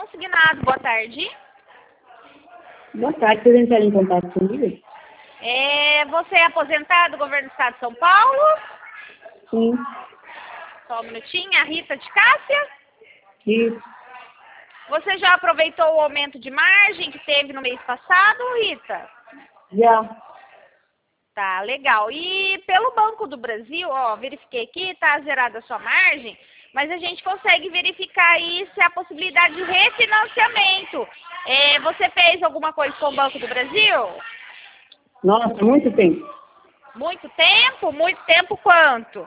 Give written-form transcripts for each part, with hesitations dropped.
consignado. Boa tarde. Boa tarde, vocês entraram em contato comigo? Você é aposentado do governo do estado de São Paulo? Sim. Só um minutinho. A Rita de Cássia? Isso. Você já aproveitou o aumento de margem que teve no mês passado, Rita? Já. Tá, legal. E pelo Banco do Brasil, verifiquei aqui, tá zerada a sua margem, mas a gente consegue verificar aí se há possibilidade de refinanciamento. Você fez alguma coisa com o Banco do Brasil? Nossa, muito tempo. Muito tempo? Muito tempo quanto?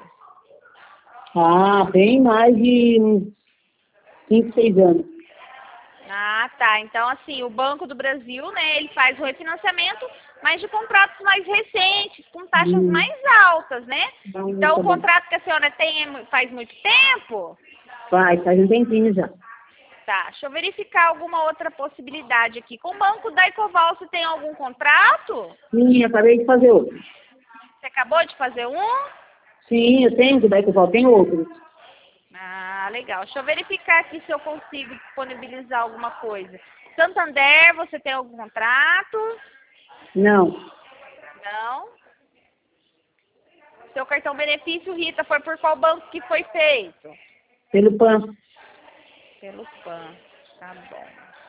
Bem mais de uns 5, 6 anos. Ah, tá. Então, assim, o Banco do Brasil, né, ele faz o refinanciamento, mas de contratos mais recentes, com taxas mais altas, né? Então, o contrato que a senhora tem faz muito tempo? Faz um tempinho já. Tá, deixa eu verificar alguma outra possibilidade aqui. Com o Banco da Ecoval, você tem algum contrato? Sim, acabei de fazer outro. Você acabou de fazer um? Sim, eu tenho, daí que eu tenho outros. Ah, legal. Deixa eu verificar aqui se eu consigo disponibilizar alguma coisa. Santander, você tem algum contrato? Não. Não. Seu cartão benefício, Rita, foi por qual banco que foi feito? Pelo PAN. Pelo PAN. Tá bom.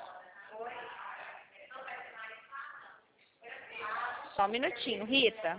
Só um minutinho, Rita.